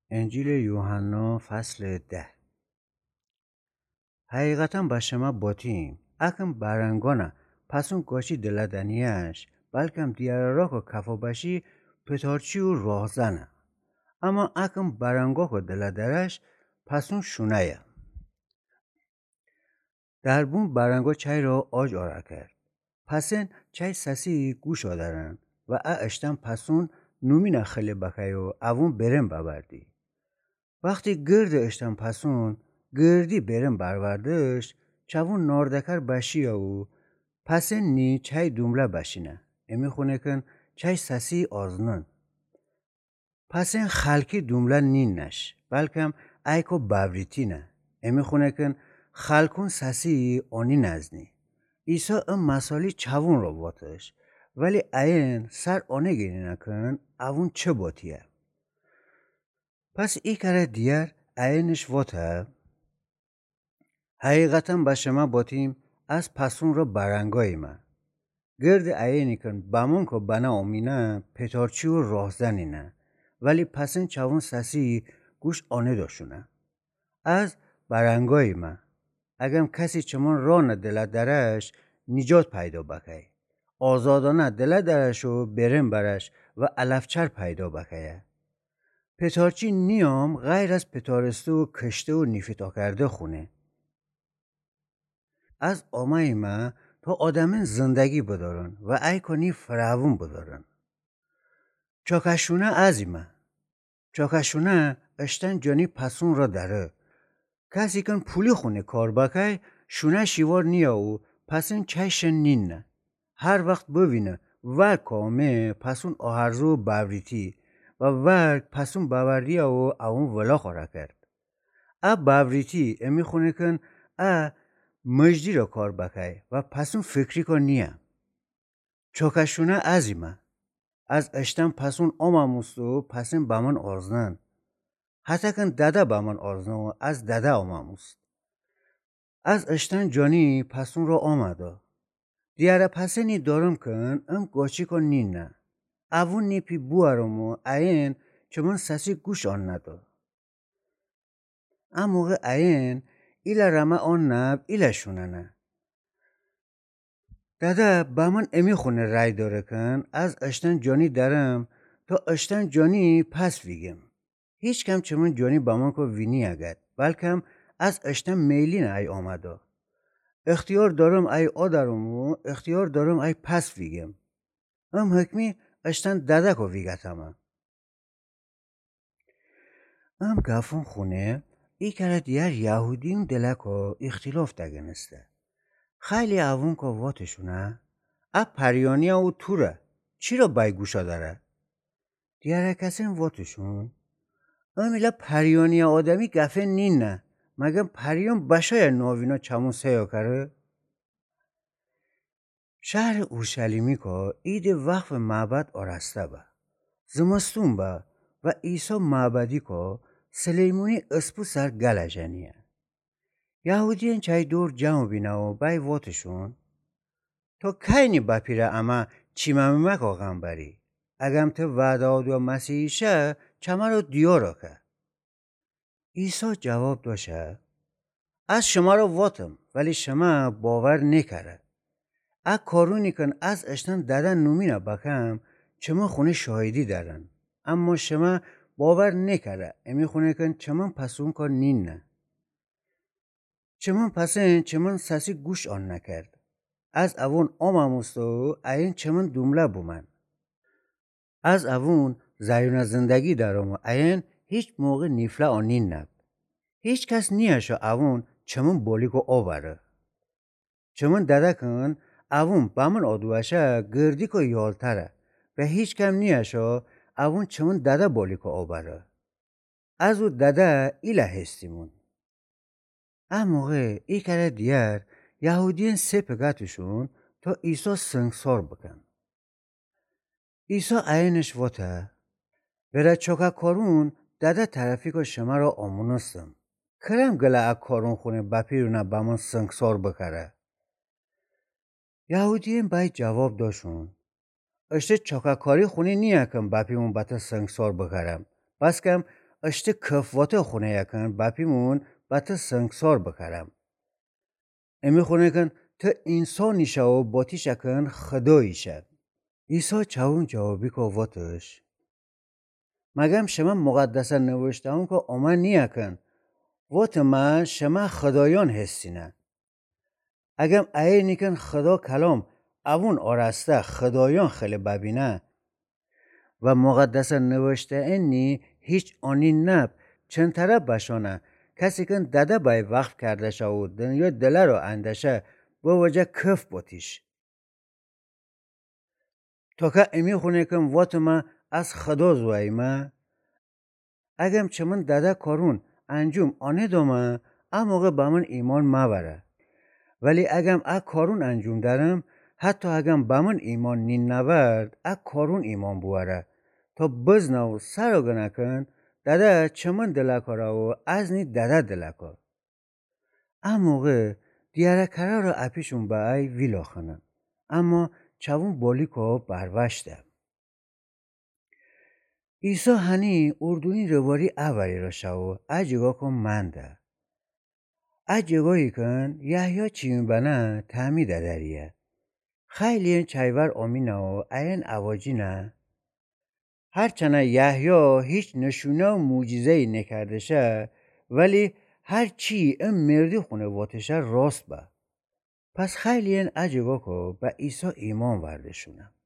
انجیل یوحنا فصل 10. حقیقتا به شما باتیم اکم برنگانه پسون گاشی دلدنیش بلکم دیاره را که کفا باشی پتارچی و راهزنه اما اکم برنگاه که دلدرش پسون شونه در بون برنگا چای را آج آره کرد پسن چای سسی گوش آدارن و اشتن پسون نومین خیلی بخی و اوون برم ببردی وقتی گرد اشتن پسون گردی برم بروردش چوون ناردکر بشیه و پسن نی چای دومله بشینه امی خونه کن چای سسی آزنن پسن خلکی دومله نینش بلکم ایکو باوریتی نه امی خونه کن خلکون سسی آنی نزنی ایسا ام مسالی چوون رو باتش ولی این سر آنه گیری نکن اون چه باتیه پس ای کاره دیگر اینش واته حقیقتا به شما باتیم از پسون را برنگای من گرد اینی کن بمون که بنا امینه پتارچی و راهزنی نه ولی پسن چوون سسی گوش آنه داشونه از برنگای من اگم کسی چمون ران دل درش نجات پیدا بکه آزادانه دل درش و برم برش و علفچر پیدا بکه پتارچی نیام غیر از پتارسته و کشته و نیفتا کرده خونه از آمای ما تا آدمین زندگی بدارن و ای کنی فراوون بدارن چاکشونه ازیمه چاکشونه اشتن جانی پسون را داره کسی کن پولی خونه کار بکه شونه شیوار نیا و پسن چایشن نینه هر وقت ببینه ور کامه پسون آهرزو باوریتی و ور پسون باوردی و اون ولا خورا کرد باوریتی امی خونه کن مجدی را کار بکه و پسون فکری کن نیه چاکشونه ازیمه از اشتن پسون آماموست و پسون بمن آرزنن حتی کن داده بمن آرزنن و از داده آماموست از اشتن جانی پسون را آمده دیاره پسنی دارم کن ام گاچی کن نینه اوون نیپی بوارم و این چمون سسی گوش آن نده ام موقع این ایلا رمه آن نب ایلا شوننه داده با من امی خونه رای داره کن از اشتن جانی درم تا اشتن جانی پس ویگم هیچ کم چمون جانی با من که وینی اگد بلکم از اشتن میلین ای آمده اختیار دارم ای آدارم و اختیار دارم ای پس ویگم ام حکمی اشتن داده که ویگتمه ام گفون خونه ای کاره دیگر یهودیم دلکو اختلاف دگنسته خیلی اوون که واتشونه پریانی او توره چی را بای گوشا داره دیاره کسی واتشون امیلا پریانی آدمی گفه نینه مگم پریان بشای ناوینا چمون سیا کره شهر اورشلیمی که عید وقف معبد آرسته با زمستون با و عیسی معبدی که سلیمونی اسپو سر گلجنیه یهودیان چای دور جمع بینه و بای واتشون تا کینی بپیره اما چیممه که غنبری اگم تو وعداد و مسیحیشه چمه رو دیارا که عیسی جواب داشه از شما رو واتم ولی شما باور نکره کارونی کن از اشتن دادن نومینه بکم چما خونه شاهدی دارن اما شما باور نکره امی خونه کن چما پسون کن نین نه چما پسن چما سسی گوش آن نکرد از اوون آماموستو این چمن دومله بومن از اوون زیون زندگی دارم و این هیچ موقع نیفله آنین نب هیچ کس نیشو اوون چمن بولیکو آوره چمن داده کن اوون بامن آدوشه گردی که یالتره و هیچ کم نیشو اوون چمن داده بولیکو آوره از او داده ایله هستیمون موقع ای کاره دیگر یهودیان سپگتشون تا عیسی سنگسار بکن عیسی اینش واته بره چوکا کارون داده طرفی که شما را آمونستم کرم گله کارون خونه بپیرونه بمون سنگسار بکره یهودیان بای جواب داشون اشته چوکا کاری خونه نیه کم بپیمون بطه سنگسار بکرم بس کم اشته کفواته خونه یکن بپیمون بطه سنگسار بکرم. امی خونه کن تا انسانی شو و باتیش اکن خدایی شد. عیسی چاون جوابی که واتش مگم شما مقدسه نوشته هم که آمن نیکن وات من شما خدایان هستینه. اگم ای نیکن خدا کلام اون آرسته خدایان خیلی ببینه و مقدسه نوشته اینی هیچ آنی نب چند طرف بشانه کسی کن داده بای وقف کرده شود دنیا دله رو اندشه با وجه کف باتیش. تا که امی خونه کن وات من از خدا زوی من اگم چمن داده کارون انجام آنه دومه موقع با من ایمان مبره. ولی اگم کارون انجام دارم حتی اگم با من ایمان نین نورد کارون ایمان بواره تا بزنه و سر نکن داده چمن دلکاره و از نی داده دلکار. موقع دیاره کره را اپیشون به ای ویلا خنن اما چوون بالی که بروشته. عیسی هنی اردونی رواری اولی را شو اجگاه کن منده. اجگاهی کن یحیی چیم بنا تعمی دریه. خیلی این چایور آمینه و این اواجی نه. هرچنه یحیی هیچ نشونه و موجزه‌ای نکرده شه ولی هر چی این مردی خونه واتشه راست با. پس خیلی این اجگاه که به عیسی ایمان وردشونه.